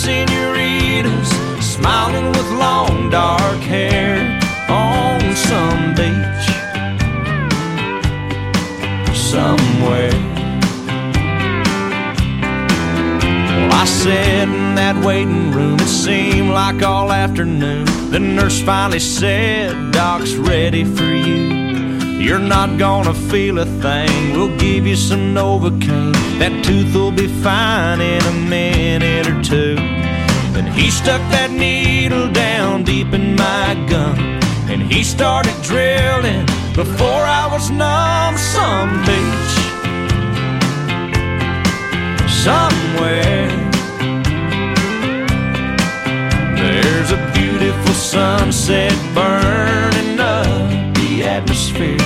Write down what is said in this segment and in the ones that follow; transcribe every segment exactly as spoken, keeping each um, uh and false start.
senoritas smiling with long dark hair on some beach somewhere. Well, I sat in that waiting room, it seemed like all afternoon. The nurse finally said, "Doc's ready for you. You're not gonna feel a thing. We'll give you some Novocaine. That tooth will be fine in a minute or two." Then he stuck that needle down deep in my gum, and he started drilling before I was numb. Some beach somewhere, there's a beautiful sunset burning up the atmosphere.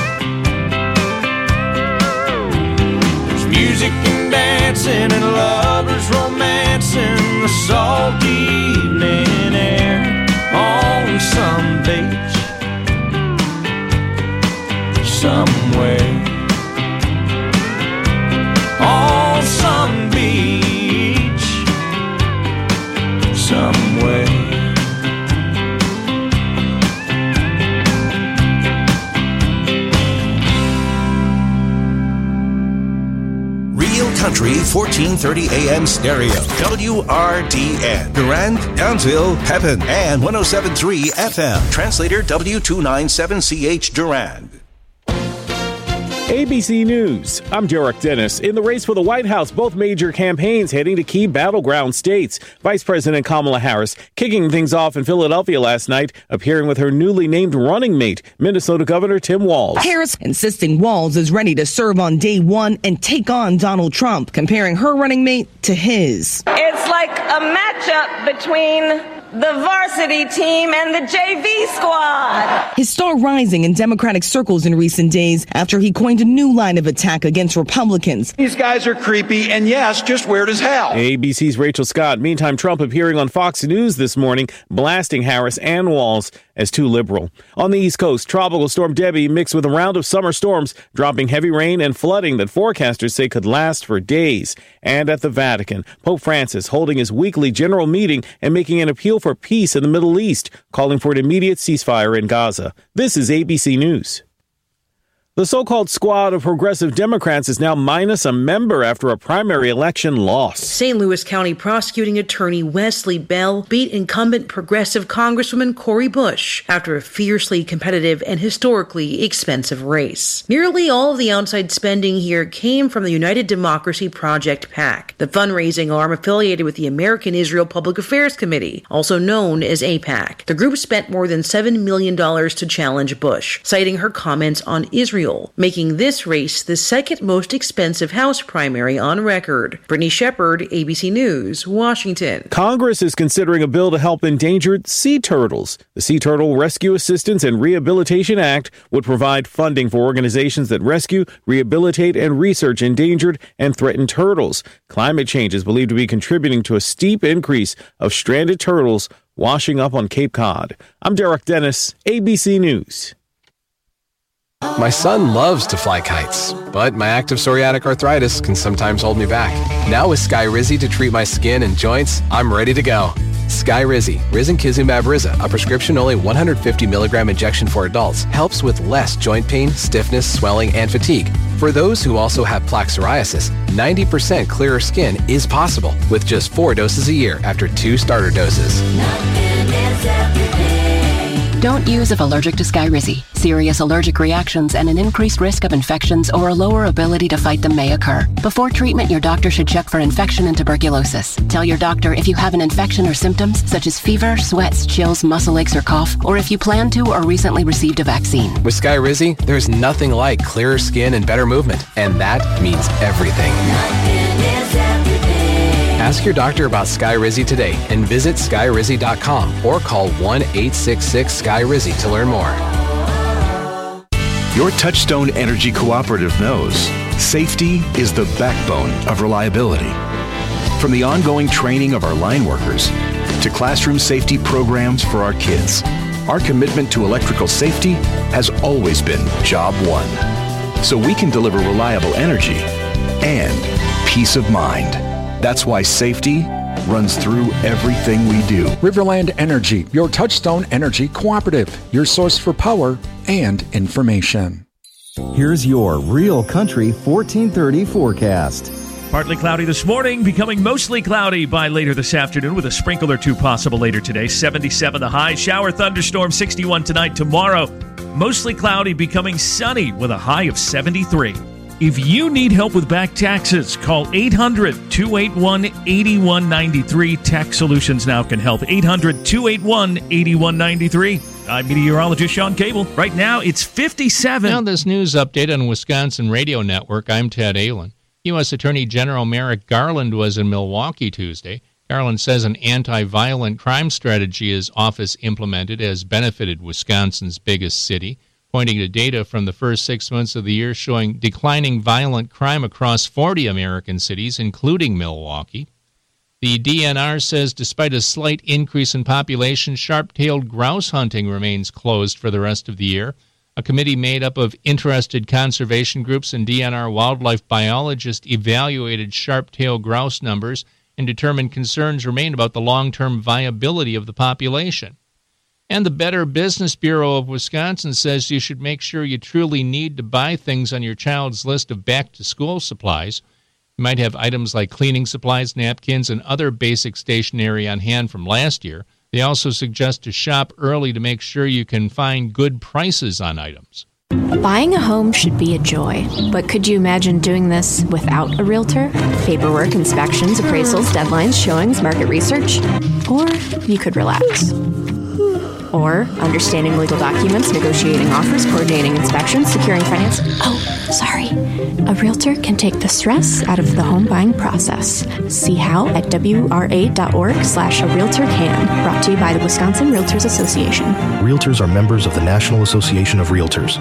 There's music and dancing and lovers romancing the salty evening air on some beach somewhere. On some beach somewhere. Country fourteen thirty A M stereo. W R D N. Durand, Townsville, Pepin, and one oh seven point three F M. Translator W two ninety-seven C H Durand. A B C News. I'm Derek Dennis. In the race for the White House, both major campaigns heading to key battleground states. Vice President Kamala Harris kicking things off in Philadelphia last night, appearing with her newly named running mate, Minnesota Governor Tim Walz. Harris insisting Walz is ready to serve on day one and take on Donald Trump, comparing her running mate to his. It's like a matchup between the varsity team and the J V squad. His star rising in Democratic circles in recent days after he coined a new line of attack against Republicans. These guys are creepy and, yes, just weird as hell. A B C's Rachel Scott. Meantime, Trump appearing on Fox News this morning, blasting Harris and Walz as too liberal. On the East Coast, Tropical Storm Debbie mixed with a round of summer storms, dropping heavy rain and flooding that forecasters say could last for days. And at the Vatican, Pope Francis holding his weekly general meeting and making an appeal for peace in the Middle East, calling for an immediate ceasefire in Gaza. This is A B C News. The so-called squad of progressive Democrats is now minus a member after a primary election loss. Saint Louis County prosecuting attorney Wesley Bell beat incumbent progressive Congresswoman Cori Bush after a fiercely competitive and historically expensive race. Nearly all of the outside spending here came from the United Democracy Project PAC, the fundraising arm affiliated with the American Israel Public Affairs Committee, also known as AIPAC. The group spent more than seven million dollars to challenge Bush, citing her comments on Israel, making this race the second most expensive House primary on record. Brittany Shepard, A B C News, Washington. Congress is considering a bill to help endangered sea turtles. The Sea Turtle Rescue Assistance and Rehabilitation Act would provide funding for organizations that rescue, rehabilitate, and research endangered and threatened turtles. Climate change is believed to be contributing to a steep increase of stranded turtles washing up on Cape Cod. I'm Derek Dennis, A B C News. My son loves to fly kites, but my active psoriatic arthritis can sometimes hold me back. Now with Skyrizi to treat my skin and joints, I'm ready to go. Skyrizi, risankizumab Riza, a prescription-only one hundred fifty milligram injection for adults, helps with less joint pain, stiffness, swelling, and fatigue. For those who also have plaque psoriasis, ninety percent clearer skin is possible with just four doses a year after two starter doses. Don't use if allergic to Skyrizi. Serious allergic reactions and an increased risk of infections or a lower ability to fight them may occur. Before treatment, your doctor should check for infection and tuberculosis. Tell your doctor if you have an infection or symptoms such as fever, sweats, chills, muscle aches, or cough, or if you plan to or recently received a vaccine. With Skyrizi, there's nothing like clearer skin and better movement, and that means everything. Ask your doctor about Skyrizi today and visit skyrizi dot com or call one eight six six Sky Rizzy to learn more. Your Touchstone Energy Cooperative knows safety is the backbone of reliability. From the ongoing training of our line workers to classroom safety programs for our kids, our commitment to electrical safety has always been job one. So we can deliver reliable energy and peace of mind. That's why safety runs through everything we do. Riverland Energy, your Touchstone Energy cooperative, your source for power and information. Here's your Real Country fourteen thirty forecast. Partly cloudy this morning, becoming mostly cloudy by later this afternoon with a sprinkle or two possible later today. seventy-seven the high. Shower thunderstorm sixty-one tonight. Tomorrow, mostly cloudy, becoming sunny with a high of seventy-three. If you need help with back taxes, call eight hundred, two eight one, eight one nine three. Tax Solutions Now can help. eight hundred, two eight one, eight one nine three. I'm meteorologist Sean Cable. Right now, it's fifty-seven. Now this news update on Wisconsin Radio Network. I'm Ted Allen. U S Attorney General Merrick Garland was in Milwaukee Tuesday. Garland says an anti-violent crime strategy his office implemented has benefited Wisconsin's biggest city, pointing to data from the first six months of the year showing declining violent crime across forty American cities, including Milwaukee. The D N R says despite a slight increase in population, sharp-tailed grouse hunting remains closed for the rest of the year. A committee made up of interested conservation groups and D N R wildlife biologists evaluated sharp-tailed grouse numbers and determined concerns remain about the long-term viability of the population. And the Better Business Bureau of Wisconsin says you should make sure you truly need to buy things on your child's list of back-to-school supplies. You might have items like cleaning supplies, napkins, and other basic stationery on hand from last year. They also suggest to shop early to make sure you can find good prices on items. Buying a home should be a joy, but could you imagine doing this without a realtor? Paperwork, inspections, appraisals, deadlines, showings, market research? Or you could relax. Or understanding legal documents, negotiating offers, coordinating inspections, securing financing. Oh, sorry. A realtor can take the stress out of the home buying process. See how at W R A dot org slash a realtor can. Brought to you by the Wisconsin Realtors Association. Realtors are members of the National Association of Realtors.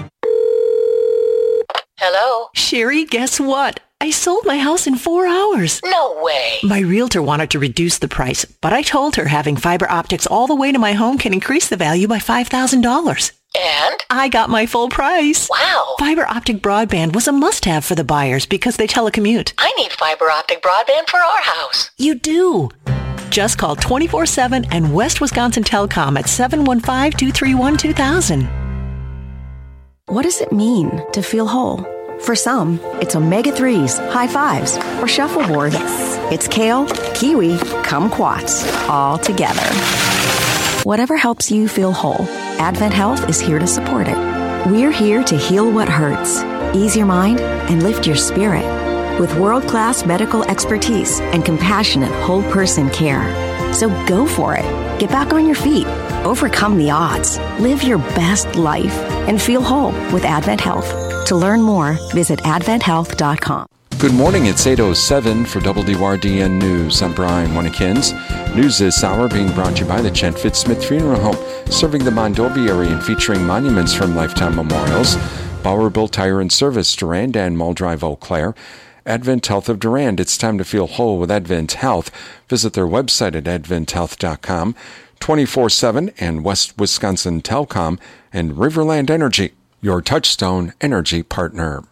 Hello? Sherry, guess what? I sold my house in four hours. No way. My realtor wanted to reduce the price, but I told her having fiber optics all the way to my home can increase the value by five thousand dollars. And? I got my full price. Wow. Fiber optic broadband was a must-have for the buyers because they telecommute. I need fiber optic broadband for our house. You do. Just call twenty-four seven and West Wisconsin Telecom at seven one five, two three one, two thousand. What does it mean to feel whole? For some, it's omega threes, high fives, or shuffleboard. Yes. It's kale, kiwi, kumquats, all together. Whatever helps you feel whole, Advent Health is here to support it. We're here to heal what hurts, ease your mind, and lift your spirit with world-class medical expertise and compassionate whole-person care. So go for it. Get back on your feet. Overcome the odds. Live your best life and feel whole with Advent Health. To learn more, visit advent health dot com. Good morning, it's eight oh seven for W R D N News. I'm Brian Winnekins. News this hour being brought to you by the Chen Fitzsmith Funeral Home, serving the Mondovi area and featuring monuments from Lifetime Memorials. Bowerbilt Tire and Service, Durand and Muldrive, Eau Claire. Advent Health of Durand. It's time to feel whole with Advent Health. Visit their website at advent health dot com. twenty-four seven and West Wisconsin Telcom and Riverland Energy, your Touchstone Energy partner.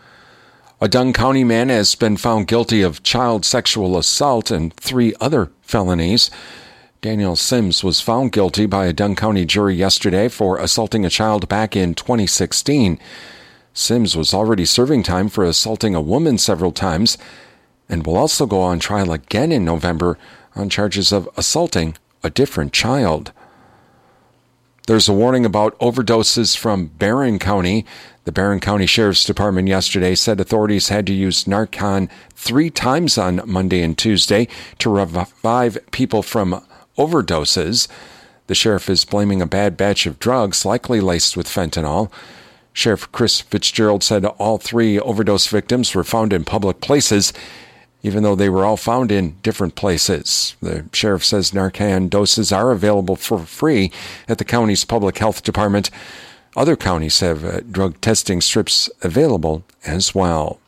A Dunn County man has been found guilty of child sexual assault and three other felonies. Daniel Sims was found guilty by a Dunn County jury yesterday for assaulting a child back in twenty sixteen. Sims was already serving time for assaulting a woman several times and will also go on trial again in November on charges of assaulting a different child. There's a warning about overdoses from Barron County. The Barron County Sheriff's Department yesterday said authorities had to use Narcan three times on Monday and Tuesday to revive people from overdoses. The sheriff is blaming a bad batch of drugs, likely laced with fentanyl. Sheriff Chris Fitzgerald said all three overdose victims were found in public places, even though they were all found in different places. The sheriff says Narcan doses are available for free at the county's public health department. Other counties have uh, drug testing strips available as well.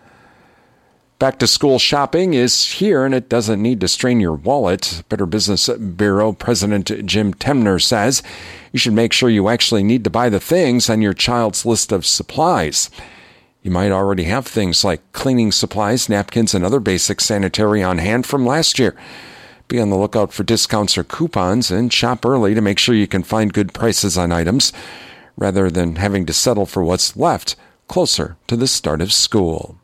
Back to school shopping is here, and it doesn't need to strain your wallet. Better Business Bureau President Jim Temner says you should make sure you actually need to buy the things on your child's list of supplies. You might already have things like cleaning supplies, napkins, and other basic sanitary on hand from last year. Be on the lookout for discounts or coupons and shop early to make sure you can find good prices on items rather than having to settle for what's left closer to the start of school.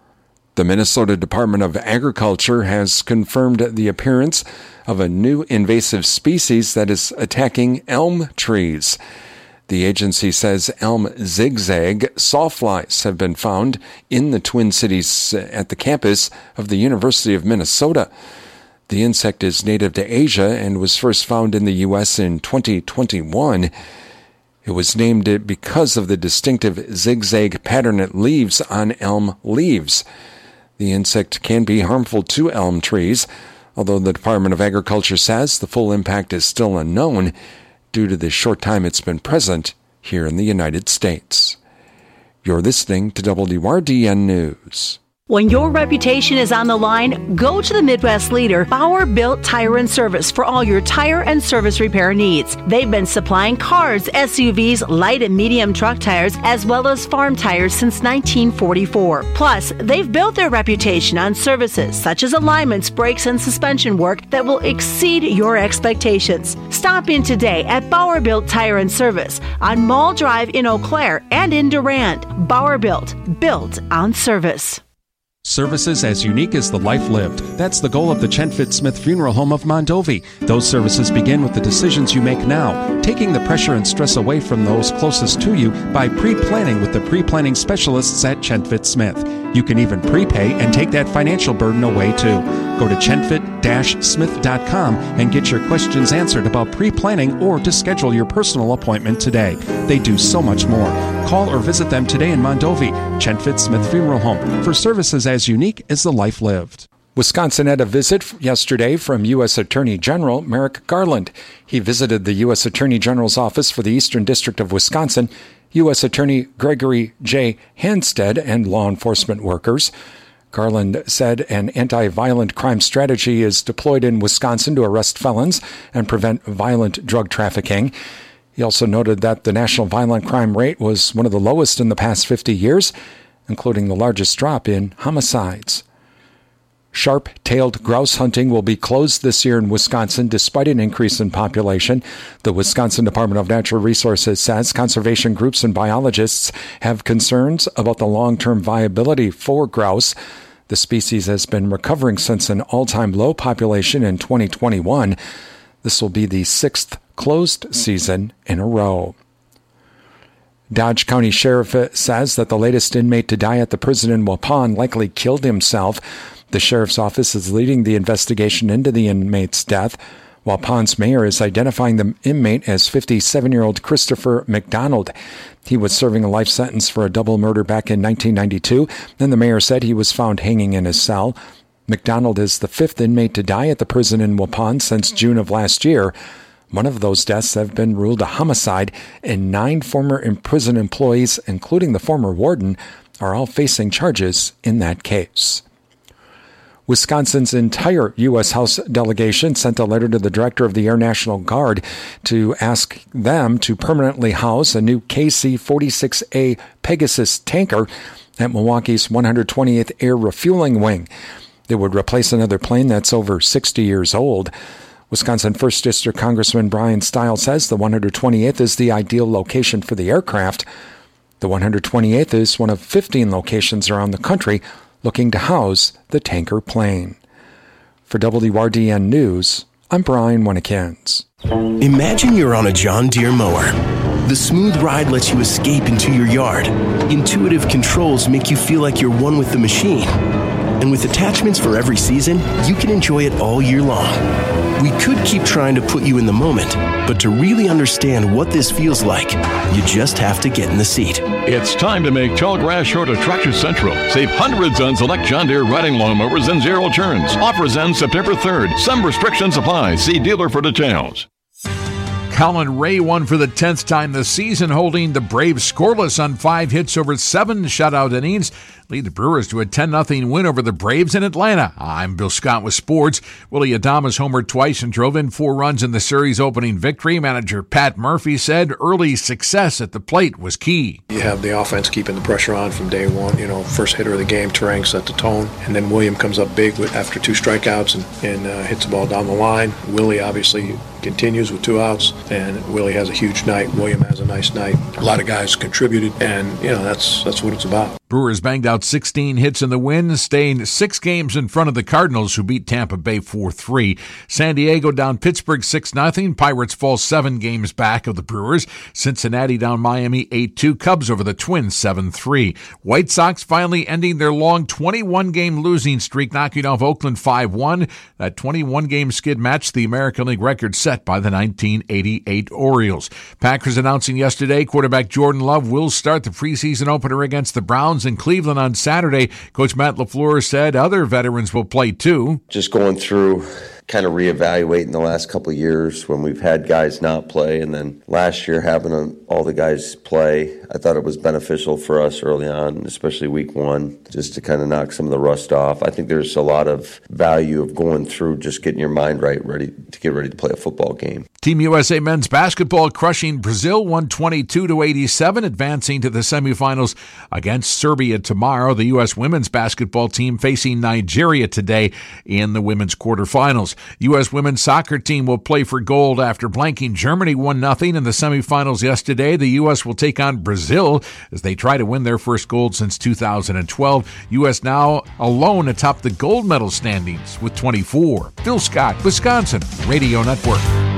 The Minnesota Department of Agriculture has confirmed the appearance of a new invasive species that is attacking elm trees. The agency says elm zigzag sawflies have been found in the Twin Cities at the campus of the University of Minnesota. The insect is native to Asia and was first found in the U S in twenty twenty-one. It was named because of the distinctive zigzag pattern it leaves on elm leaves. The insect can be harmful to elm trees, although the Department of Agriculture says the full impact is still unknown due to the short time it's been present here in the United States. You're listening to W R D N News. When your reputation is on the line, go to the Midwest leader, Bauer Built Tire and Service, for all your tire and service repair needs. They've been supplying cars, S U Vs, light and medium truck tires, as well as farm tires since nineteen forty-four. Plus, they've built their reputation on services such as alignments, brakes, and suspension work that will exceed your expectations. Stop in today at Bauer Built Tire and Service on Mall Drive in Eau Claire and in Durand. Bauer Built, built on service. Services as unique as the life lived. That's the goal of the Chenfit Smith Funeral Home of Mondovi. Those services begin with the decisions you make now, taking the pressure and stress away from those closest to you by pre-planning with the pre-planning specialists at Chenfit Smith. You can even prepay and take that financial burden away too. Go to chenfit dash smith dot com and get your questions answered about pre-planning or to schedule your personal appointment today. They do so much more. Call or visit them today in Mondovi, Chenfit Smith Funeral Home, for services as unique as the life lived. Wisconsin had a visit yesterday from U S Attorney General Merrick Garland. He visited the U S Attorney General's office for the Eastern District of Wisconsin, U S Attorney Gregory J. Hanstead, and law enforcement workers. Garland said an anti-violent crime strategy is deployed in Wisconsin to arrest felons and prevent violent drug trafficking. He also noted that the national violent crime rate was one of the lowest in the past fifty years, including the largest drop in homicides. Sharp-tailed grouse hunting will be closed this year in Wisconsin despite an increase in population. The Wisconsin Department of Natural Resources says conservation groups and biologists have concerns about the long-term viability for grouse. The species has been recovering since an all-time low population in twenty twenty-one. This will be the sixth closed season in a row. Dodge County Sheriff says that the latest inmate to die at the prison in Waupun likely killed himself. The sheriff's office is leading the investigation into the inmate's death. Waupun's mayor is identifying the inmate as fifty-seven-year-old Christopher McDonald. He was serving a life sentence for a double murder back in nineteen ninety-two. Then the mayor said he was found hanging in his cell. McDonald is the fifth inmate to die at the prison in Waupun since June of last year. One of those deaths have been ruled a homicide, and nine former prison employees, including the former warden, are all facing charges in that case. Wisconsin's entire U S House delegation sent a letter to the director of the Air National Guard to ask them to permanently house a new K C forty-six A Pegasus tanker at Milwaukee's one hundred twentieth Air Refueling Wing. It would replace another plane that's over sixty years old. Wisconsin first District Congressman Brian Stile says the one hundred twenty-eighth is the ideal location for the aircraft. The one hundred twenty-eighth is one of fifteen locations around the country looking to house the tanker plane. For W R D N News, I'm Brian Winnikins. Imagine you're on a John Deere mower. The smooth ride lets you escape into your yard. Intuitive controls make you feel like you're one with the machine. And with attachments for every season, you can enjoy it all year long. We could keep trying to put you in the moment, but to really understand what this feels like, you just have to get in the seat. It's time to make tall grass short of Tractor Central. Save hundreds on select John Deere riding lawnmowers and zero turns. Offers end September third. Some restrictions apply. See dealer for details. Colin Ray won for the tenth time this season, holding the Braves scoreless on five hits over seven shutout innings. Lead the Brewers to a ten nothing win over the Braves in Atlanta. I'm Bill Scott with sports. Willie Adames homered twice and drove in four runs in the series opening victory. Manager Pat Murphy said early success at the plate was key. You have the offense keeping the pressure on from day one. You know, first hitter of the game, Terang set the tone, and then William comes up big with, after two strikeouts and, and uh, hits the ball down the line. Willie obviously continues with two outs, and Willie has a huge night. William has a nice night. A lot of guys contributed, and you know that's that's what it's about. Brewers banged out sixteen hits in the win, staying six games in front of the Cardinals, who beat Tampa Bay four three. San Diego down Pittsburgh six nothing. Pirates fall seven games back of the Brewers. Cincinnati down Miami eight two. Cubs over the Twins seven three. White Sox finally ending their long twenty-one game losing streak, knocking off Oakland five one. That twenty-one game skid matched the American League record set by the nineteen eighty-eight Orioles. Packers announcing yesterday quarterback Jordan Love will start the preseason opener against the Browns in Cleveland on Saturday. Coach Matt LaFleur said other veterans will play too. Just going through, kind of reevaluating the last couple of years when we've had guys not play, and then last year having a, all the guys play. I thought it was beneficial for us early on, especially week one, just to kind of knock some of the rust off. I think there's a lot of value of going through, just getting your mind right, ready to get ready to play a football game. Team U S A men's basketball crushing Brazil one twenty-two to eighty-seven, advancing to the semifinals against Serbia tomorrow. The U S women's basketball team facing Nigeria today in the women's quarterfinals. U S women's soccer team will play for gold after blanking Germany one nothing in the semifinals yesterday. The U S will take on Brazil as they try to win their first gold since two thousand twelve. U S now alone atop the gold medal standings with twenty-four. Phil Scott, Wisconsin Radio Network.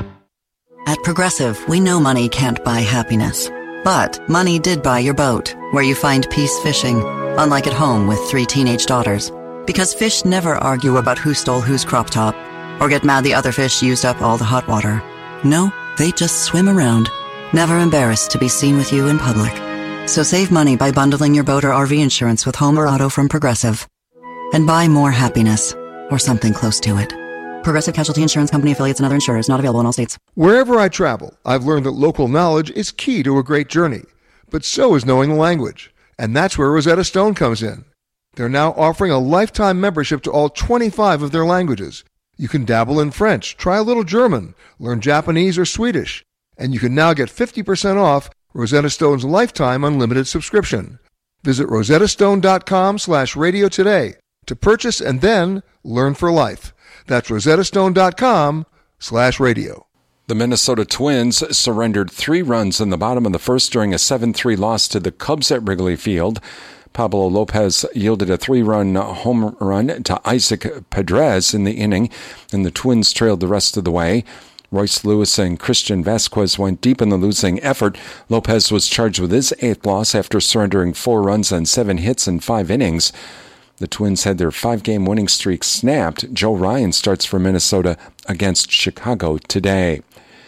At Progressive, we know money can't buy happiness. But money did buy your boat, where you find peace fishing, unlike at home with three teenage daughters. Because fish never argue about who stole whose crop top, or get mad the other fish used up all the hot water. No, they just swim around, never embarrassed to be seen with you in public. So save money by bundling your boat or R V insurance with home or auto from Progressive. And buy more happiness, or something close to it. Progressive Casualty Insurance Company affiliates and other insurers, not available in all states. Wherever I travel, I've learned that local knowledge is key to a great journey. But so is knowing the language. And that's where Rosetta Stone comes in. They're now offering a lifetime membership to all twenty-five of their languages. You can dabble in French, try a little German, learn Japanese or Swedish. And you can now get fifty percent off Rosetta Stone's lifetime unlimited subscription. Visit rosettastone.com slash radio today to purchase and then learn for life. That's rosettastone.com slash radio. The Minnesota Twins surrendered three runs in the bottom of the first during a seven three loss to the Cubs at Wrigley Field. Pablo Lopez yielded a three-run home run to Isaac Pedrez in the inning, and the Twins trailed the rest of the way. Royce Lewis and Christian Vasquez went deep in the losing effort. Lopez was charged with his eighth loss after surrendering four runs on seven hits in five innings. The Twins had their five-game winning streak snapped. Joe Ryan starts for Minnesota against Chicago today.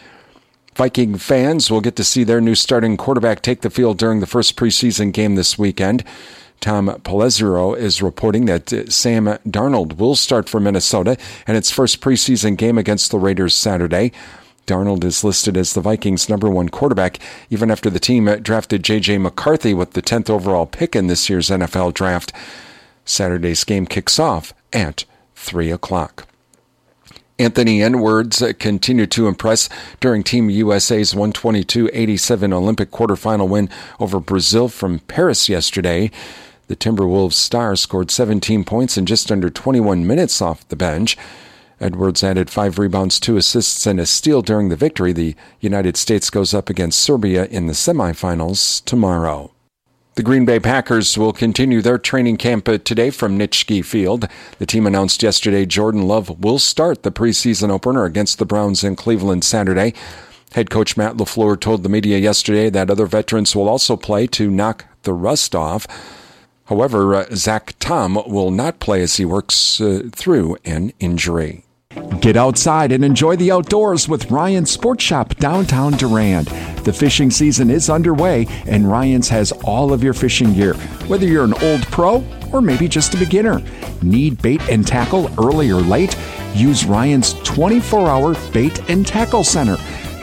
Viking fans will get to see their new starting quarterback take the field during the first preseason game this weekend. Tom Pelissero is reporting that Sam Darnold will start for Minnesota in its first preseason game against the Raiders Saturday. Darnold is listed as the Vikings' number one quarterback, even after the team drafted J J. McCarthy with the tenth overall pick in this year's N F L draft. Saturday's game kicks off at three o'clock. Anthony Edwards continued to impress during Team U S A's one twenty-two eighty-seven Olympic quarterfinal win over Brazil from Paris yesterday. The Timberwolves star scored seventeen points in just under twenty-one minutes off the bench. Edwards added five rebounds, two assists, and a steal during the victory. The United States goes up against Serbia in the semifinals tomorrow. The Green Bay Packers will continue their training camp today from Nitschke Field. The team announced yesterday Jordan Love will start the preseason opener against the Browns in Cleveland Saturday. Head coach Matt LaFleur told the media yesterday that other veterans will also play to knock the rust off. However, uh, Zach Tom will not play as he works uh, through an injury. Get outside and enjoy the outdoors with Ryan's Sports Shop downtown Durand. The fishing season is underway, and Ryan's has all of your fishing gear, whether you're an old pro or maybe just a beginner. Need bait and tackle early or late? Use Ryan's twenty-four hour Bait and Tackle Center.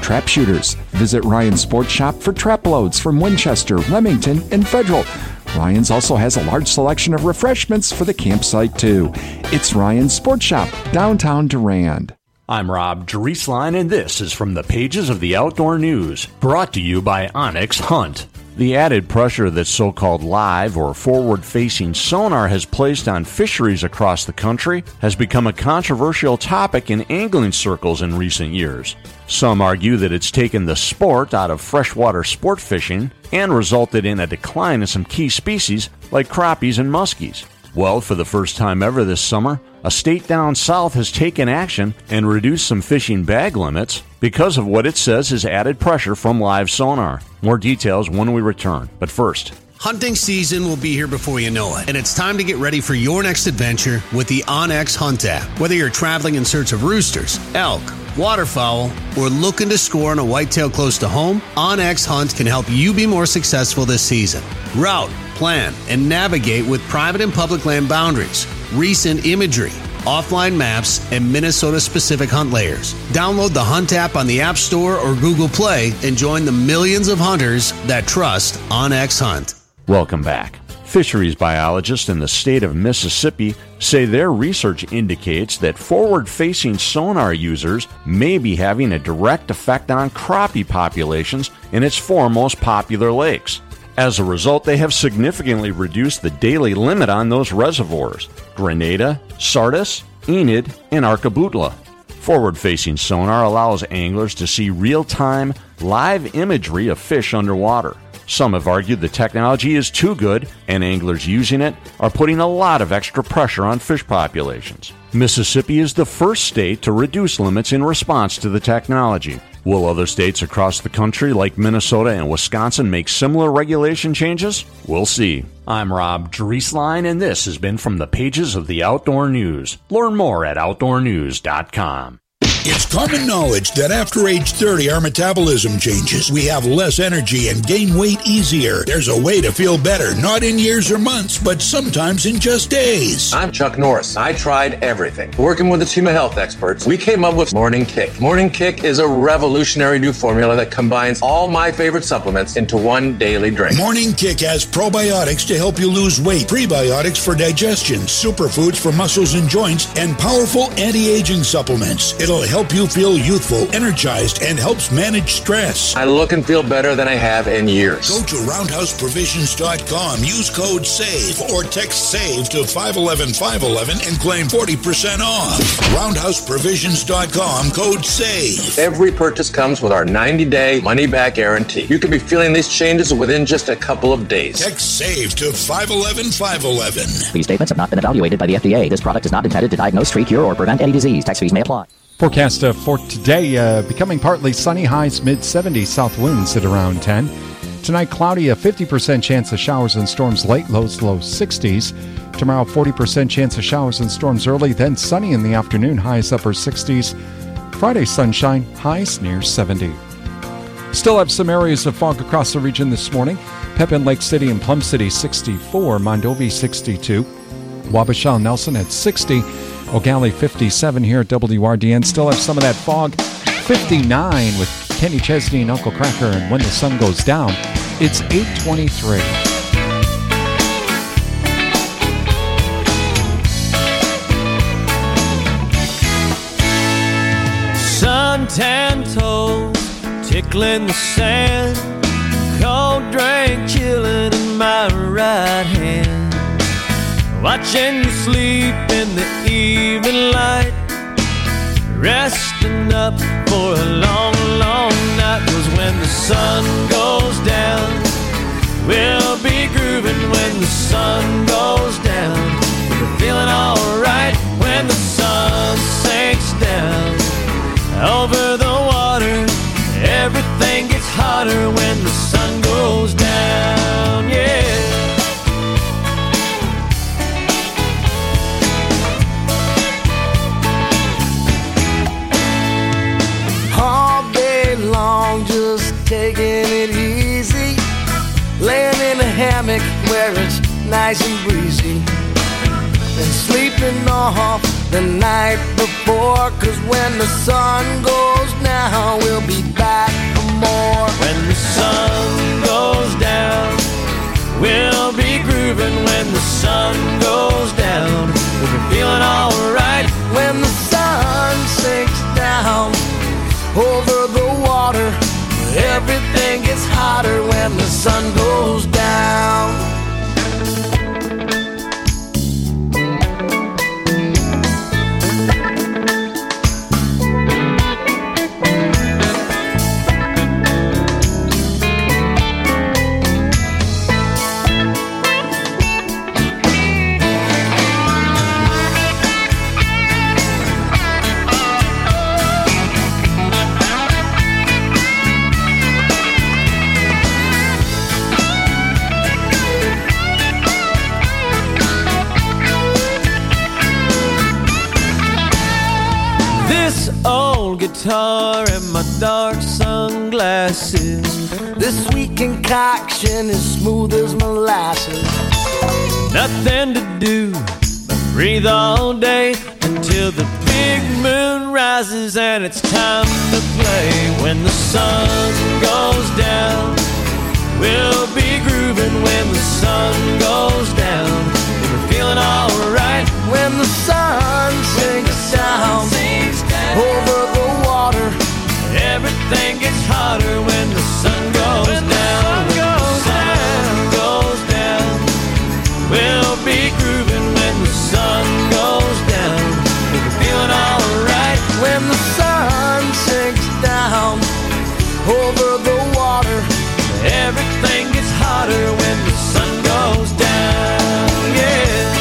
trap shooters. Visit Ryan's Sports Shop for trap loads from Winchester, Remington, and Federal. Ryan's also has a large selection of refreshments for the campsite, too. It's Ryan's Sports Shop, downtown Durand. I'm Rob Drieslein, and this is from the pages of the Outdoor News, brought to you by Onyx Hunt. The added pressure that so-called live or forward-facing sonar has placed on fisheries across the country has become a controversial topic in angling circles in recent years. Some argue that it's taken the sport out of freshwater sport fishing and resulted in a decline in some key species like crappies and muskies. Well, for the first time ever this summer, a state down south has taken action and reduced some fishing bag limits because of what it says is added pressure from live sonar. More details when we return. But first, hunting season will be here before you know it, and it's time to get ready for your next adventure with the OnX Hunt app. Whether you're traveling in search of roosters, elk, waterfowl, or looking to score on a whitetail close to home, OnX Hunt can help you be more successful this season. Route, plan, and navigate with private and public land boundaries, recent imagery, offline maps, and Minnesota-specific hunt layers. Download the Hunt app on the App Store or Google Play and join the millions of hunters that trust OnX Hunt. welcome back. Fisheries biologists in the state of Mississippi say their research indicates that forward-facing sonar users may be having a direct effect on crappie populations in its four most popular lakes. As a result, they have significantly reduced the daily limit on those reservoirs: Grenada, Sardis, Enid, and Arcaboutla. Forward-facing sonar allows anglers to see real-time, live imagery of fish underwater. Some have argued the technology is too good, and anglers using it are putting a lot of extra pressure on fish populations. Mississippi is the first state to reduce limits in response to the technology. Will other states across the country, like Minnesota and Wisconsin, make similar regulation changes? We'll see. I'm Rob Drieslein, and this has been from the pages of the Outdoor News. Learn more at outdoor news dot com. It's common knowledge that after age thirty, our metabolism changes. We have less energy and gain weight easier. There's a way to feel better, not in years or months, but sometimes in just days. I'm Chuck Norris. I tried everything. Working with a team of health experts, we came up with Morning Kick. Morning Kick is a revolutionary new formula that combines all my favorite supplements into one daily drink. Morning Kick has probiotics to help you lose weight, prebiotics for digestion, superfoods for muscles and joints, and powerful anti-aging supplements. It'll help you feel youthful, energized, and helps manage stress. I look and feel better than I have in years. Go to roundhouse provisions dot com, use code SAVE, or text SAVE to five one one five one one and claim forty percent off. roundhouse provisions dot com, code SAVE. Every purchase comes with our ninety-day money-back guarantee. You can be feeling these changes within just a couple of days. Text SAVE to five one one five one one. These statements have not been evaluated by the F D A. This product is not intended to diagnose, treat, cure, or prevent any disease. Tax fees may apply. Forecast uh, for today, uh, becoming partly sunny, highs mid seventies, south winds at around ten. Tonight, cloudy, a fifty percent chance of showers and storms late, lows low sixties. Tomorrow, forty percent chance of showers and storms early, then sunny in the afternoon, highs upper sixties. Friday, sunshine, highs near seventy. Still have some areas of fog across the region this morning. Pepin, Lake City, and Plum City, sixty-four. Mondovi, sixty-two. Wabasha, Nelson at sixty. O'Galley, fifty-seven here at W R D N. Still have some of that fog. fifty-nine with Kenny Chesney and Uncle Cracker. And when the sun goes down, it's eight twenty-three. Suntan toes tickling the sand, cold drink chilling in my right hand. Watching you sleep in the evening light, resting up for a long, long night. 'Cause when the sun goes down, we'll be grooving when the sun goes down. We're feeling alright when the sun sinks down. Over the water, everything gets hotter when the sun goes down, yeah. Long, just taking it easy, laying in a hammock where it's nice and breezy, and sleeping off the night before. 'Cause when the sun goes down, we'll be back over the water. Everything gets hotter when the sun goes down. Guitar and my dark sunglasses. This sweet concoction is smooth as molasses. Nothing to do but breathe all day until the big moon rises and it's time to play. When the sun goes down, we'll be grooving. When the sun goes down, we're feeling alright. When the sun sinks down over the water, everything gets hotter when the sun goes when down. The sun goes when down. the sun goes down, we'll be grooving. When the sun goes down, we're feeling alright. When the sun sinks down over the water, everything gets hotter when the sun goes down. Yeah.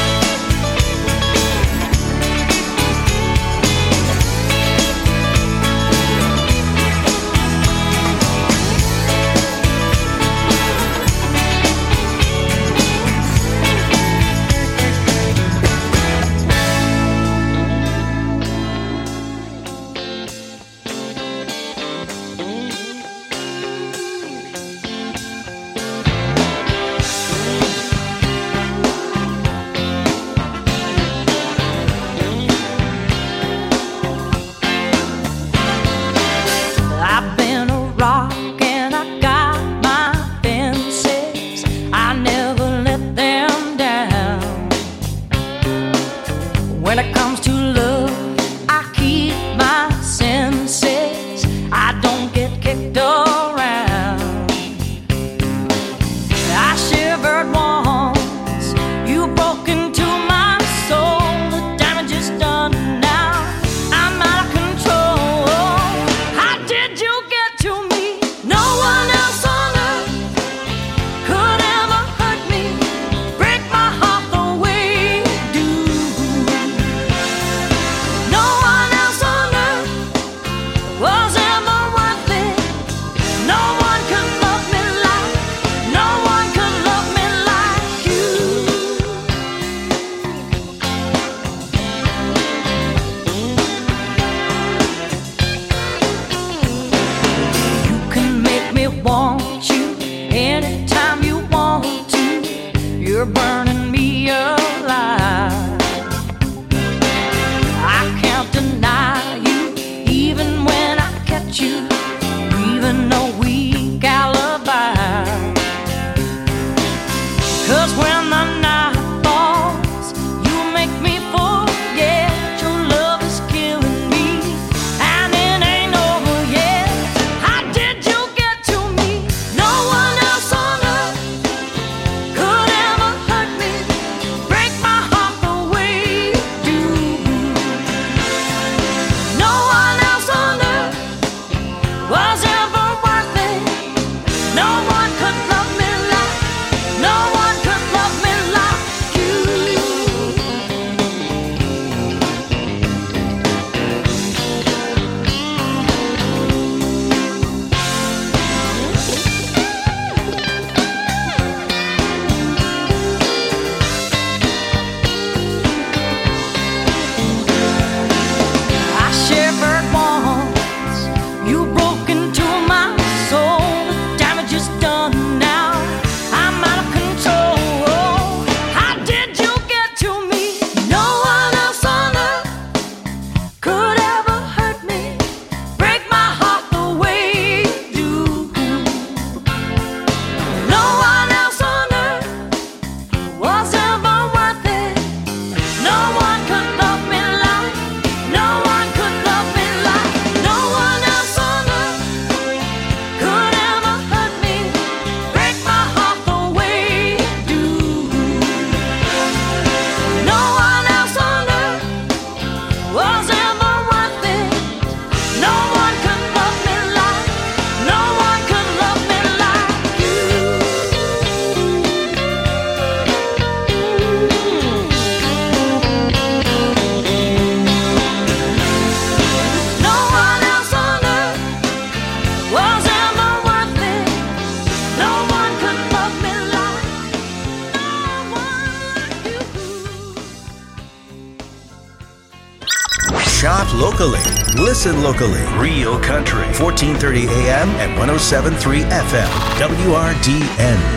locally. Listen locally. Real Country. fourteen thirty A M and one oh seven point three F M. W R D N.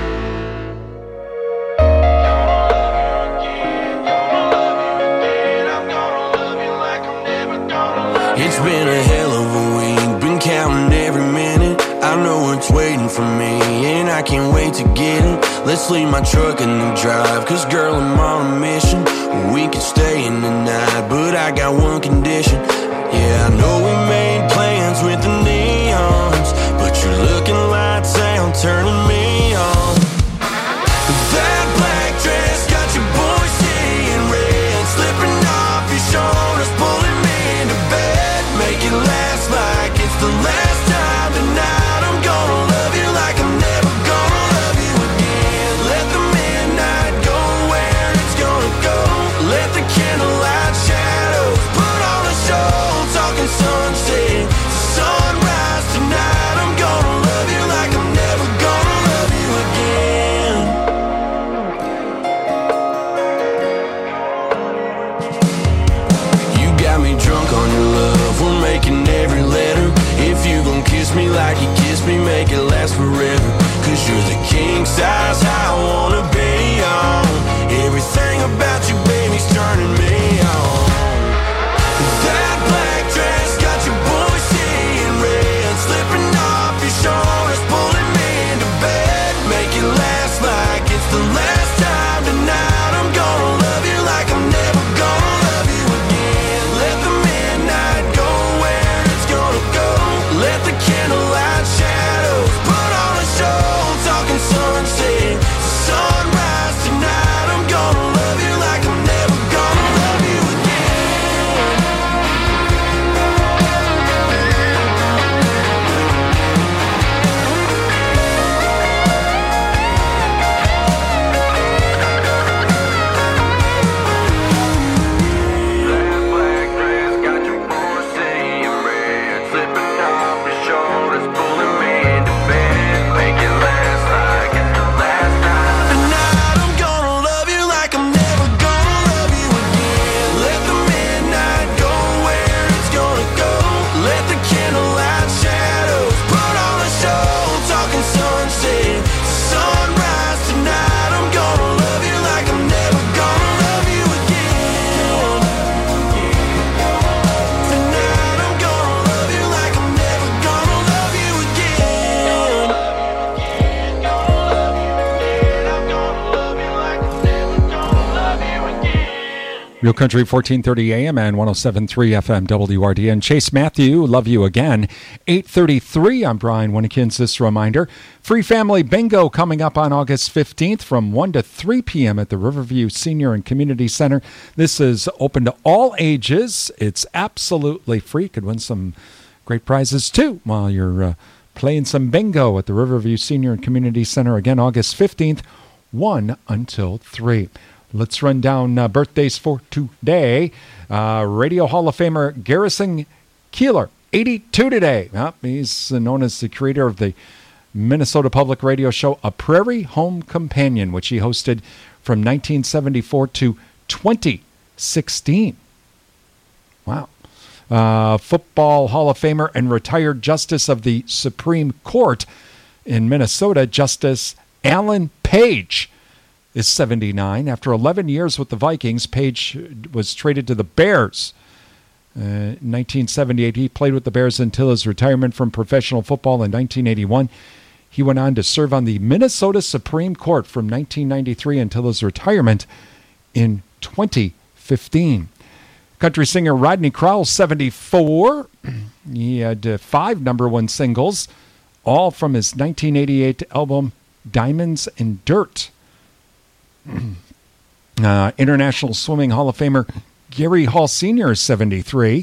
It's been a hell of a week, been counting every minute. I know it's waiting for me, and I can't wait to get it. Let's leave my truck in the drive, cause girl, I'm on a mission. We could stay in the night, but I got one condition. Yeah, I know we made plans with the neons, but your looking lights out, turning me on. That black dress got your boy seeing red, slipping off your shoulders, pulling me into bed. Make it last like it's the last time tonight. I'm gonna love you like I'm never gonna love you again. Let the midnight go where it's gonna go. Let the candlelight shadows put on a show. Talking sunset to sunrise tonight. I'm gonna love you like I'm never gonna love you again. You got me drunk on your love, we're making every letter. If you gon' kiss me like you kissed me, make it last forever. Cause you're the king size I wanna be on. Everything about you, baby's turning me on. That black dress got your boy seeing red, slipping off your shoulders, pulling me into bed. Make it last like it's the last time tonight. I'm gonna love you like I'm never gonna love you again. Let the midnight go where it's gonna go. Let the candlelight shadows put on a show. Talking sunset to sunrise tonight. I'm gonna love you like I'm never gonna love you again. That black dress got your boy seeing red, slipping off your shoulders, pulling me into bed. Make it last like it's the last time. Tonight I'm gonna love you like I'm never gonna love you again. Let the midnight go where it's gonna go. Let the candlelight shadows put on a show. Talking sunset to sunrise tonight. I'm gonna love you like I'm never gonna love you again. Tonight I'm gonna love you like I'm never gonna love you again. Real Country, fourteen thirty A M and one oh seven point three F M W R D N. Chase Matthew, love you again. eight thirty-three, I'm Brian Winnekins. This reminder, free family bingo coming up on August fifteenth from one to three p.m. at the Riverview Senior and Community Center. This is open to all ages. It's absolutely free. Could win some great prizes, too, while you're uh, playing some bingo at the Riverview Senior and Community Center. Again, August fifteenth, one until three. Let's run down uh, birthdays for today. Uh, Radio Hall of Famer Garrison Keillor, eighty-two today. Uh, he's known as the creator of the Minnesota Public Radio show A Prairie Home Companion, which he hosted from nineteen seventy-four to twenty sixteen. Wow. Uh, Football Hall of Famer and retired Justice of the Supreme Court in Minnesota, Justice Alan Page, is seventy-nine. After eleven years with the Vikings, Page was traded to the Bears. Uh, in nineteen seventy-eight, he played with the Bears until his retirement from professional football in nineteen eighty-one. He went on to serve on the Minnesota Supreme Court from nineteen ninety-three until his retirement in twenty fifteen. Country singer Rodney Crowell, seventy-four. He had uh, five number one singles, all from his nineteen eighty-eight album Diamonds and Dirt. Uh, International Swimming Hall of Famer Gary Hall Senior is seventy-three.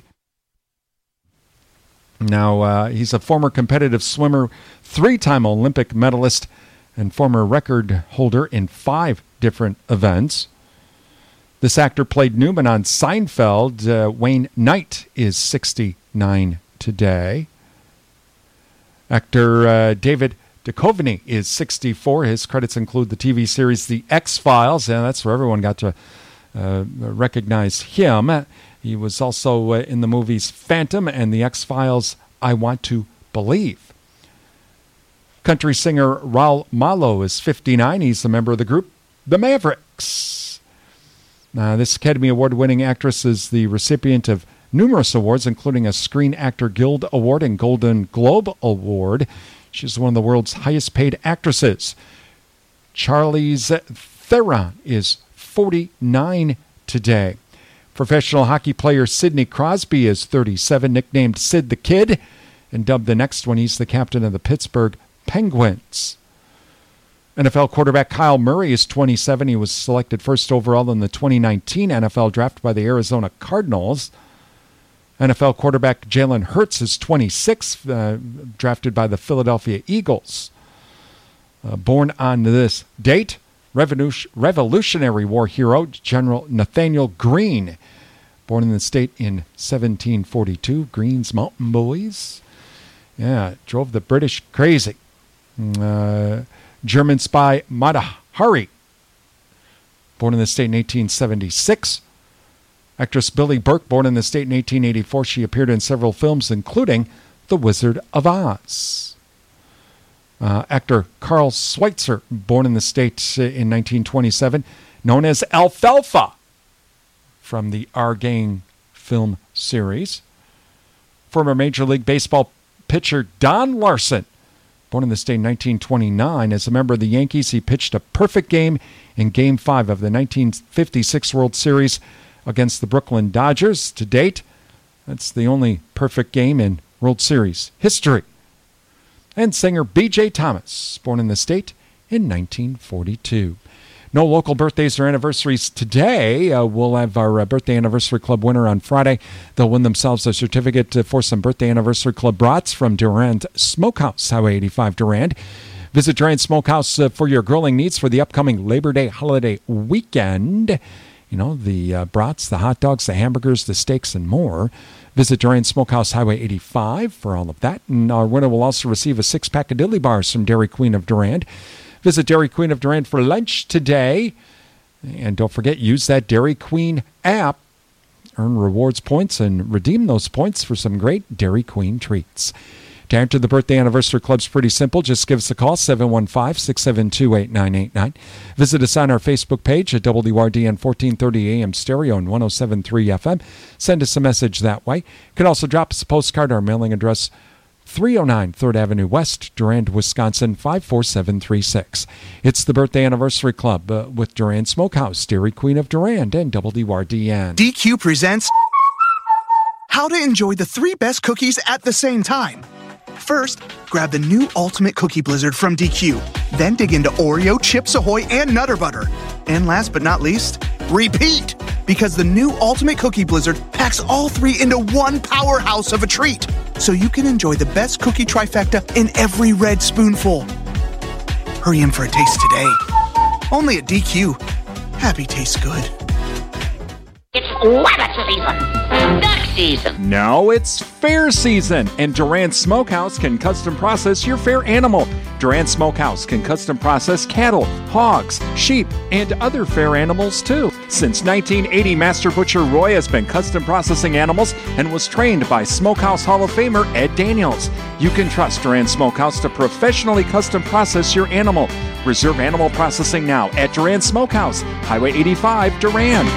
Now, uh, he's a former competitive swimmer, three-time Olympic medalist, and former record holder in five different events. This actor played Newman on Seinfeld. Uh, Wayne Knight is sixty-nine today. Actor uh, David Duchovny is sixty-four. His credits include the T V series The X-Files, and that's where everyone got to uh, recognize him. He was also uh, in the movies Phantom and The X-Files, I Want to Believe. Country singer Raul Malo is fifty-nine. He's a member of the group The Mavericks. Now, this Academy Award-winning actress is the recipient of numerous awards, including a Screen Actor Guild Award and Golden Globe Award. She's one of the world's highest-paid actresses. Charlize Theron is forty-nine today. Professional hockey player Sidney Crosby is thirty-seven, nicknamed Sid the Kid, and dubbed the next one. He's the captain of the Pittsburgh Penguins. N F L quarterback Kyle Murray is twenty-seven. He was selected first overall in the twenty nineteen N F L draft by the Arizona Cardinals. N F L quarterback Jalen Hurts is twenty-six, uh, drafted by the Philadelphia Eagles. Uh, born on this date, Revolutionary War hero General Nathaniel Greene, born in the state in seventeen forty-two. Greene's Mountain Boys. Yeah, drove the British crazy. Uh, German spy Mata Hari, born in the state in eighteen seventy-six. Actress Billie Burke, born in the state in eighteen eighty-four. She appeared in several films, including The Wizard of Oz. Uh, actor Carl Schweitzer, born in the state in nineteen twenty-seven, known as Alfalfa from the Our Gang film series. Former Major League Baseball pitcher Don Larson, born in the state in nineteen twenty-nine. As a member of the Yankees, he pitched a perfect game in Game five of the nineteen fifty-six World Series against the Brooklyn Dodgers. To date, that's the only perfect game in World Series history. And singer B J Thomas, born in the state in nineteen forty-two. No local birthdays or anniversaries today. Uh, we'll have our uh, Birthday Anniversary Club winner on Friday. They'll win themselves a certificate uh, for some Birthday Anniversary Club brats from Durand Smokehouse, Highway eighty-five, Durand. Visit Durand Smokehouse uh, for your grilling needs for the upcoming Labor Day holiday weekend. You know, the uh, brats, the hot dogs, the hamburgers, the steaks, and more. Visit Durand Smokehouse, Highway eighty-five for all of that. And our winner will also receive a six-pack of Dilly Bars from Dairy Queen of Durand. Visit Dairy Queen of Durand for lunch today. And don't forget, use that Dairy Queen app. Earn rewards points and redeem those points for some great Dairy Queen treats. To enter the Birthday Anniversary Club is pretty simple. Just give us a call, seven one five, six seven two, eight nine eight nine. Visit us on our Facebook page at W D R D N fourteen thirty A M Stereo and one oh seven point three F M. Send us a message that way. You can also drop us a postcard. Our mailing address, three oh nine third Avenue West, Durand, Wisconsin, five four seven three six. It's the Birthday Anniversary Club uh, with Durand Smokehouse, Dairy Queen of Durand, and W D R D N. D Q presents How to Enjoy the Three Best Cookies at the Same Time. First, grab the new Ultimate Cookie Blizzard from D Q. Then dig into Oreo, Chips Ahoy, and Nutter Butter. And last but not least, repeat! Because the new Ultimate Cookie Blizzard packs all three into one powerhouse of a treat. So you can enjoy the best cookie trifecta in every red spoonful. Hurry in for a taste today. Only at D Q. Happy tastes good. It's rabbit season. Duck season. Now it's fair season, and Durand Smokehouse can custom process your fair animal. Durand Smokehouse can custom process cattle, hogs, sheep, and other fair animals too. Since nineteen eighty, Master Butcher Roy has been custom processing animals and was trained by Smokehouse Hall of Famer Ed Daniels. You can trust Durand Smokehouse to professionally custom process your animal. Reserve animal processing now at Durand Smokehouse, Highway eighty-five, Durand.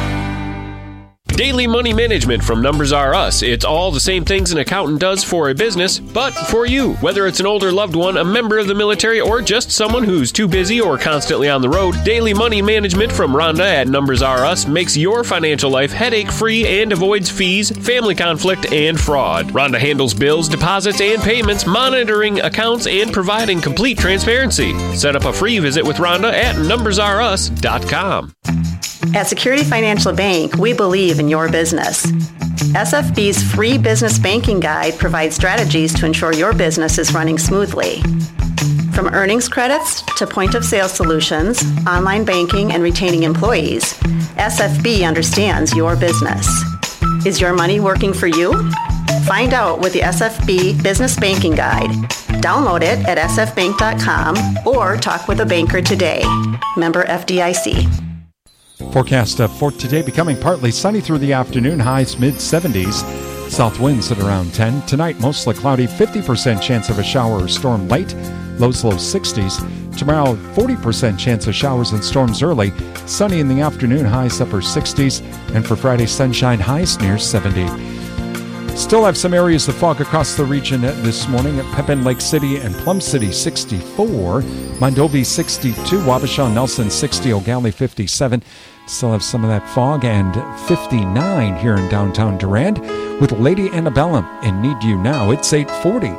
Daily Money Management from Numbers R Us. It's all the same things an accountant does for a business, but for you. Whether it's an older loved one, a member of the military, or just someone who's too busy or constantly on the road, Daily Money Management from Rhonda at Numbers R Us makes your financial life headache-free and avoids fees, family conflict, and fraud. Rhonda handles bills, deposits, and payments, monitoring accounts, and providing complete transparency. Set up a free visit with Rhonda at numbers r us dot com. At Security Financial Bank, we believe in your business. S F B's free business banking guide provides strategies to ensure your business is running smoothly. From earnings credits to point-of-sale solutions, online banking, and retaining employees, S F B understands your business. Is your money working for you? Find out with the S F B Business Banking Guide. Download it at s f bank dot com or talk with a banker today. Member F D I C. Forecast uh, for today becoming partly sunny through the afternoon, highs mid seventies. South winds at around ten. Tonight, mostly cloudy, fifty percent chance of a shower or storm late, lows low sixties. Tomorrow, forty percent chance of showers and storms early, sunny in the afternoon, highs upper sixties. And for Friday, sunshine, highs near seventy. Still have some areas of fog across the region this morning at Pepin, Lake City, and Plum City, sixty-four. Mondovi, sixty-two. Wabasha, Nelson, sixty. O'Galley, fifty-seven. Still have some of that fog, and fifty-nine here in downtown Durand with Lady Antebellum and Need You Now. It's eight forty.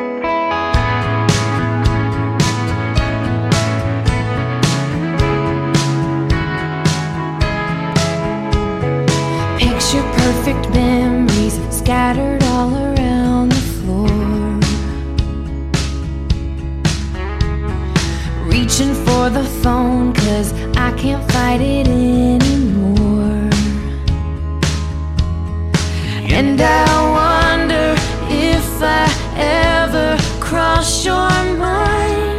Picture perfect memories scattered all around the floor. Reaching for the phone 'cause I can't fight it anymore. And I wonder if I ever cross your mind.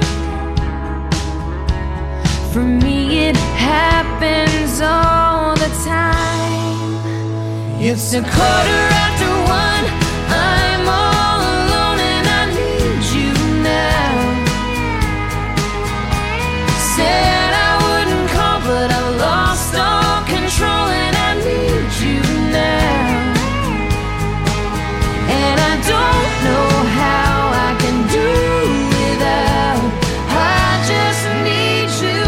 For me it happens all the time. It's a quarter after one, I'm all alone and I need you now. Said I wouldn't call but I lost all control and I need you now. And I don't know how I can do without, I just need you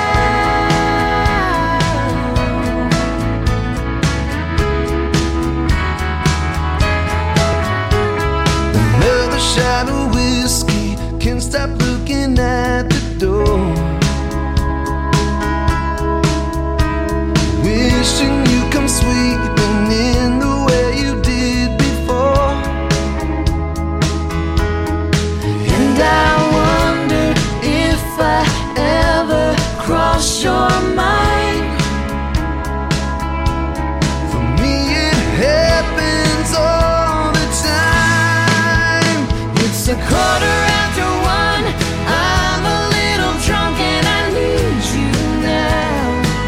Another shot of whiskey, can't stop looking at the door. Wishing you come sweeping in the way you did before. And I wonder if I ever cross your mind. For me it happens all the time. It's a quarter after one, I'm a little drunk and I need you now.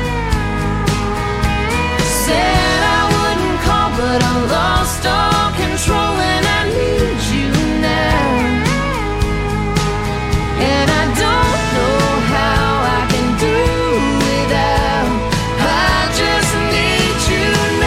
Said I wouldn't call but I lost all control and I need you now. And I don't know how I can do without, I just need you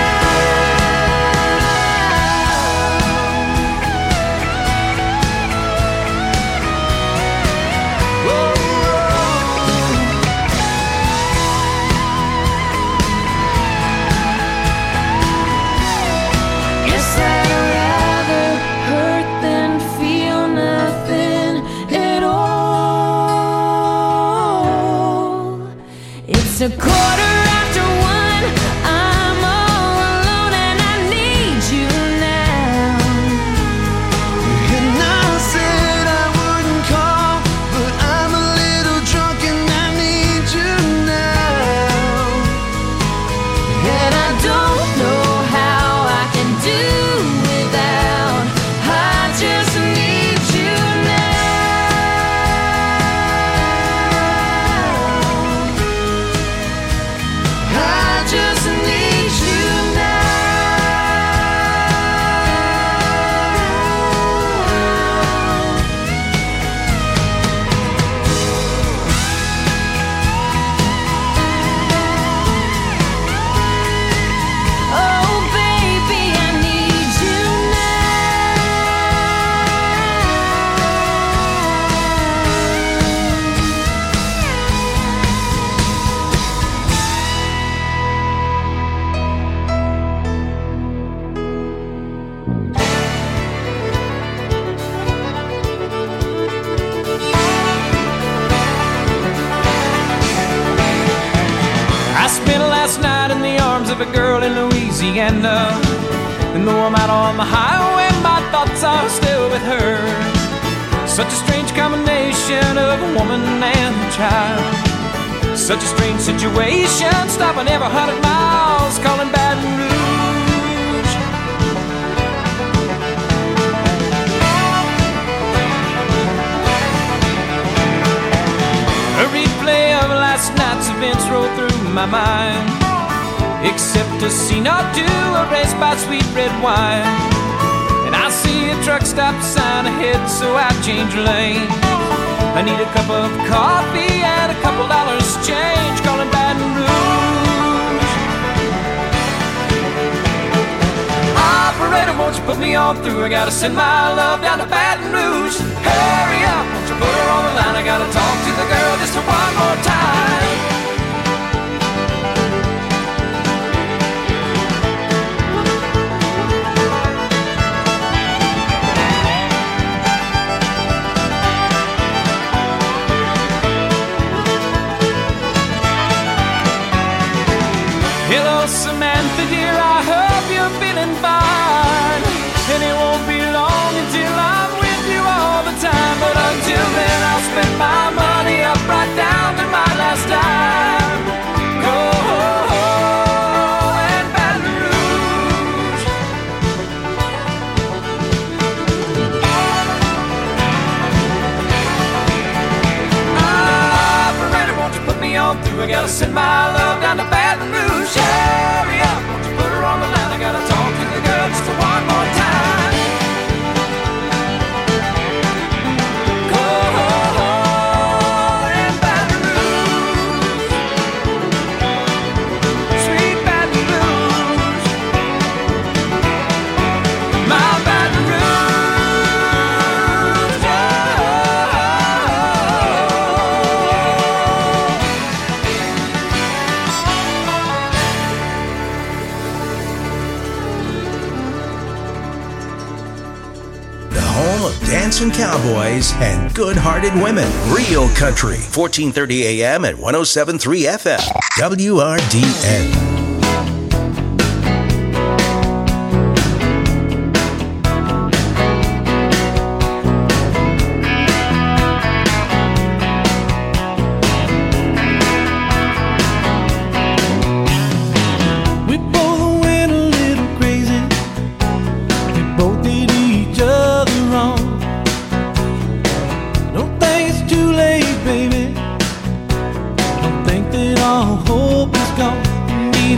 Guess I'd rather hurt than feel nothing at all. It's a quarter after one, I'm all alone and I need you now. And I said I wouldn't call, but I'm a little drunk and I need you now. And I don't know how I can do without, I just need you now. I just need you now. Oh baby, I need you I spent last night in the arms of a girl in Louisiana. And though I'm out on the highway, my thoughts are still with her. Such a strange combination of a woman and a child. Such a strange situation, stopping every hundred miles, calling Baton Rouge. A replay of last night's events roll through my mind, except a scene or two erased by sweet red wine. And I see a truck stop sign ahead, so I change lanes. I need a cup of coffee and a couple dollars change, calling Baton Rouge. Operator, won't you put me on through? I gotta send my love down to Baton Rouge. Hurry up, won't you put her on the line? I gotta talk to the girl just one more time. Hello, Samantha, dear, I hope you're feeling fine. And it won't be long until I'm with you all the time. But until then, I'll spend my money up right down to my last dime. Go and Baton Rouge. Operator, won't you put me on through? I gotta send my love down to Baton Rouge. Hurry up, won't you put her on the line? I gotta talk to the girl just one more time. Go and Baton Rouge, sweet Baton Rouge, my Baton Rouge. Dancing cowboys and good-hearted women. Real Country, fourteen thirty A M and one oh seven point three F M. W R D N. We both went a little crazy. We both did each other wrong. Don't think it's too late, baby. Don't think that all hope is gone. Me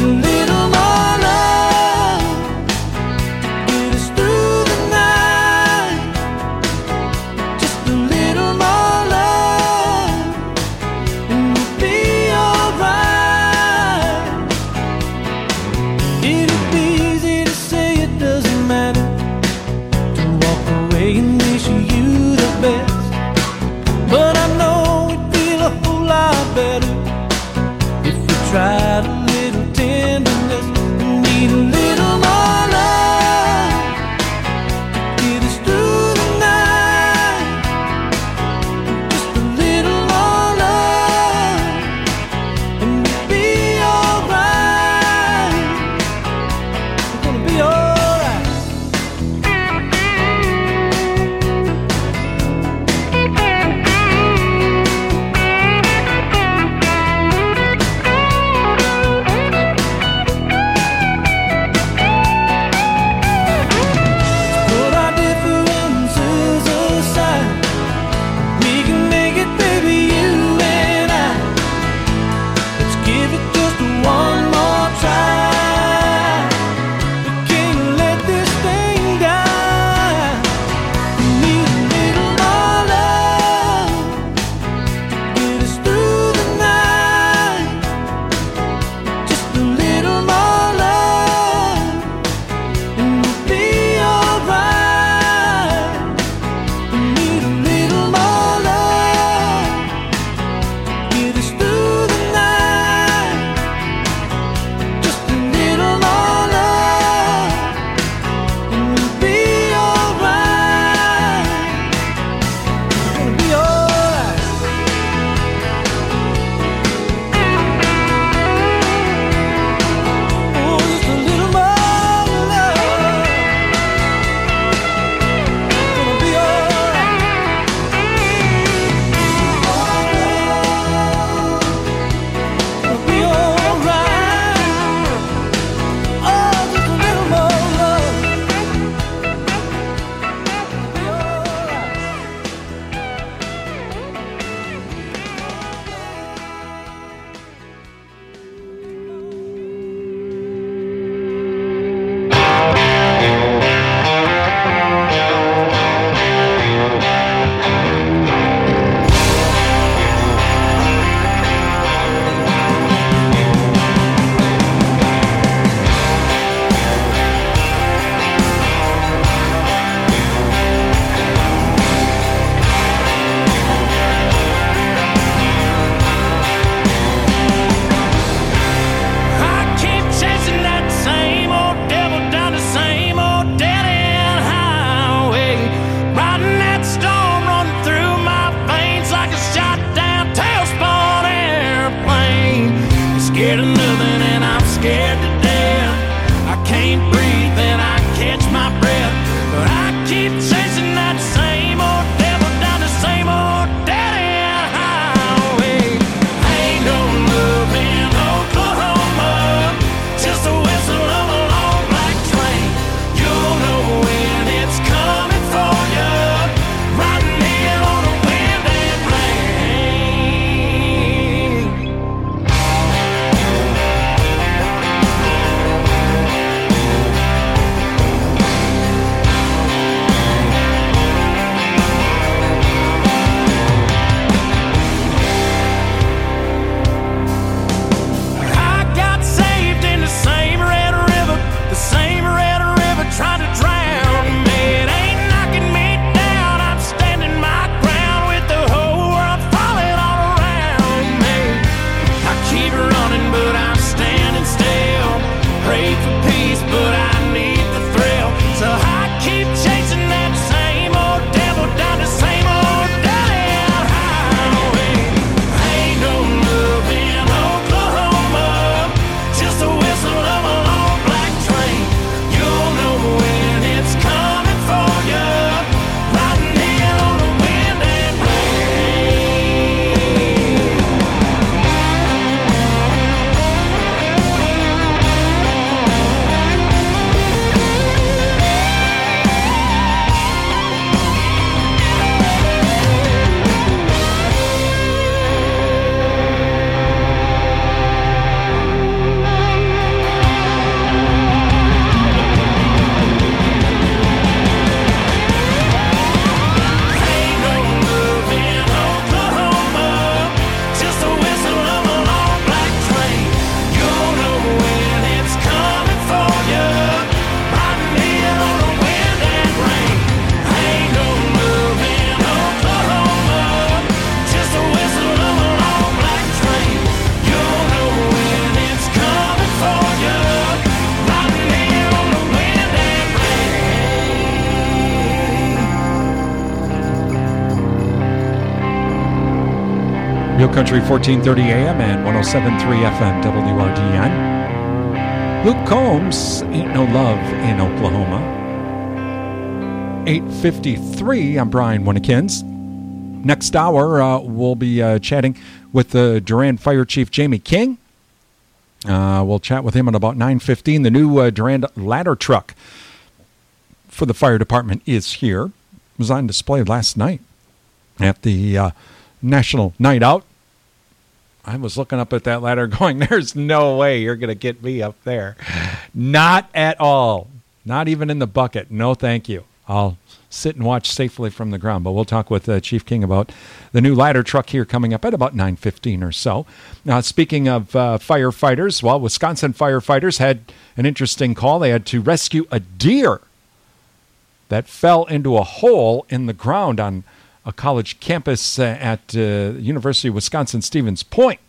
Real Country fourteen thirty A M and one oh seven point three F M W R D N. Luke Combs, Ain't No Love in Oklahoma. eight fifty-three, I'm Brian Winnekins. Next hour, uh, we'll be uh, chatting with the Durand Fire Chief Jamie King. Uh, we'll chat with him at about nine fifteen. The new uh, Durand ladder truck for the fire department is here. It was on display last night at the uh, National Night Out. I was looking up at that ladder going, there's no way you're going to get me up there. Not at all. Not even in the bucket. No, thank you. I'll sit and watch safely from the ground. But we'll talk with uh, Chief King about the new ladder truck here coming up at about nine fifteen or so. Now, speaking of uh, firefighters, well, Wisconsin firefighters had an interesting call. They had to rescue a deer that fell into a hole in the ground on a college campus uh, at uh, University of Wisconsin-Stevens Point.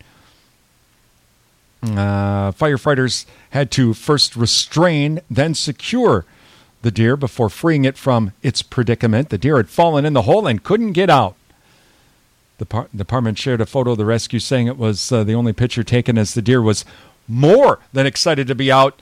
Uh, firefighters had to first restrain, then secure the deer before freeing it from its predicament. The deer had fallen in the hole and couldn't get out. The par- department shared a photo of the rescue, saying it was uh, the only picture taken as the deer was more than excited to be out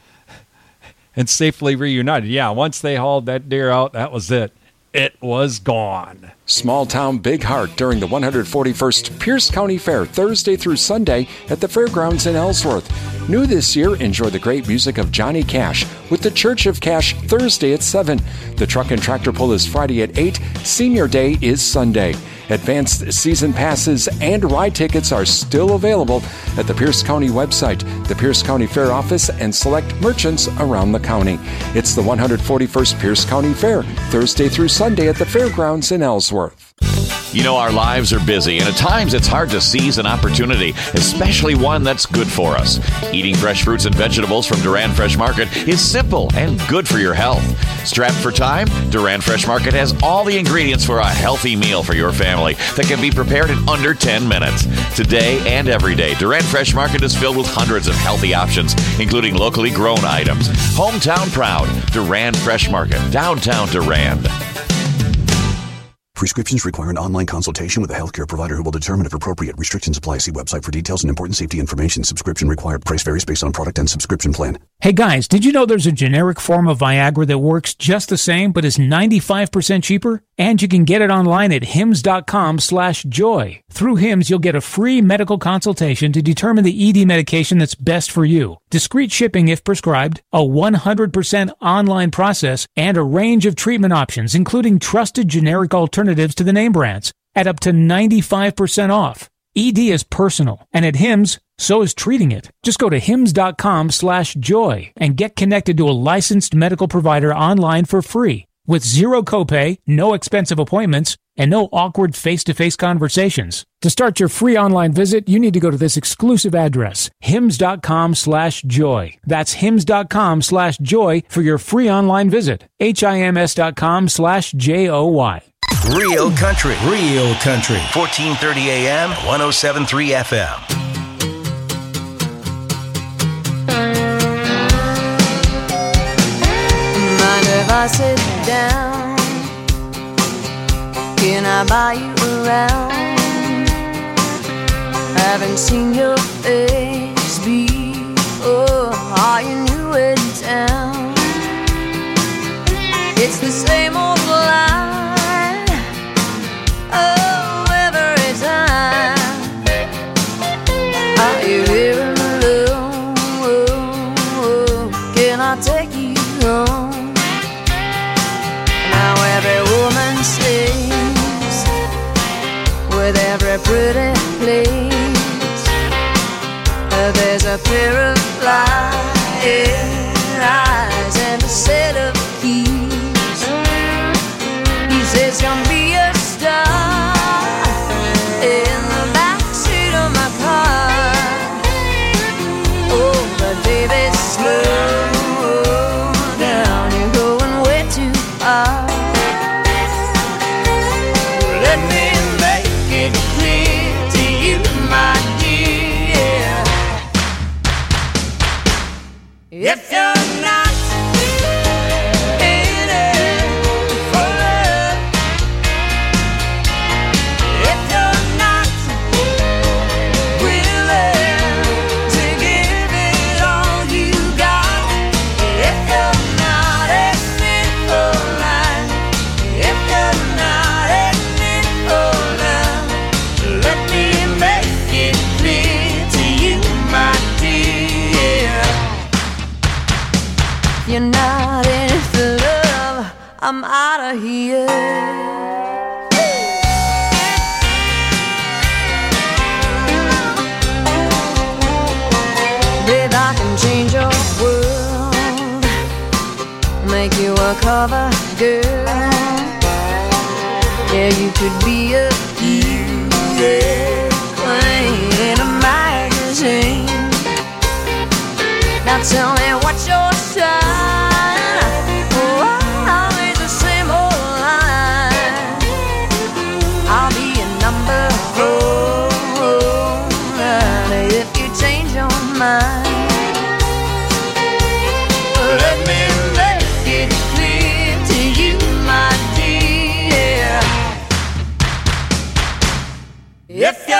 and safely reunited. Yeah, once they hauled that deer out, that was it. It was gone. Small Town Big Heart during the one hundred forty-first Pierce County Fair, Thursday through Sunday at the fairgrounds in Ellsworth. New this year, enjoy the great music of Johnny Cash with the Church of Cash Thursday at seven. The Truck and Tractor Pull is Friday at eight. Senior Day is Sunday. Advanced season passes and ride tickets are still available at the Pierce County website, the Pierce County Fair office, and select merchants around the county. It's the one hundred forty-first Pierce County Fair, Thursday through Sunday at the fairgrounds in Ellsworth. You know, our lives are busy, and at times it's hard to seize an opportunity, especially one that's good for us. Eating fresh fruits and vegetables from Durand Fresh Market is simple and good for your health. Strapped for time? Durand Fresh Market has all the ingredients for a healthy meal for your family that can be prepared in under ten minutes. Today and every day, Durand Fresh Market is filled with hundreds of healthy options, including locally grown items. Hometown proud, Durand Fresh Market, downtown Durand. Prescriptions require an online consultation with a healthcare provider who will determine if appropriate. Restrictions apply. See website for details and important safety information. Subscription required. Price varies based on product and subscription plan. Hey guys, did you know there's a generic form of Viagra that works just the same but is ninety-five percent cheaper? And you can get it online at hims.com slash joy. Through Hims, you'll get a free medical consultation to determine the E D medication that's best for you. Discreet shipping if prescribed, a one hundred percent online process, and a range of treatment options, including trusted generic alternatives to the name brands, at up to ninety-five percent off. E D is personal, and at Hims, so is treating it. Just go to hims.com slash joy and get connected to a licensed medical provider online for free. With zero copay, no expensive appointments, and no awkward face-to-face conversations. To start your free online visit, you need to go to this exclusive address, hims.com slash joy. That's hims.com slash joy for your free online visit. H-I-M-S.com slash J-O-Y. Real Country. Real Country. fourteen thirty A M, one oh seven point three F M. Mind if I sit down? Can I buy you around? Haven't seen your face before. Are you new in town? It's the same old line. Oh, every time. Are you here alone? Can I take you home? Now every woman sleeps with every pretty place. There's a pair of flying eyes and a set of keys. He says, "Come be a star in the backseat of my car." Oh, but baby, slow down, you're going way too far. Let me make it clear to you, my dear, if you're not a cover girl. Yeah, you could be a queen in a magazine. Now tell me what's your sign? Oh, always the same old line. I'll be a number four if you change your mind. Let me make it clear to you, my dear. If you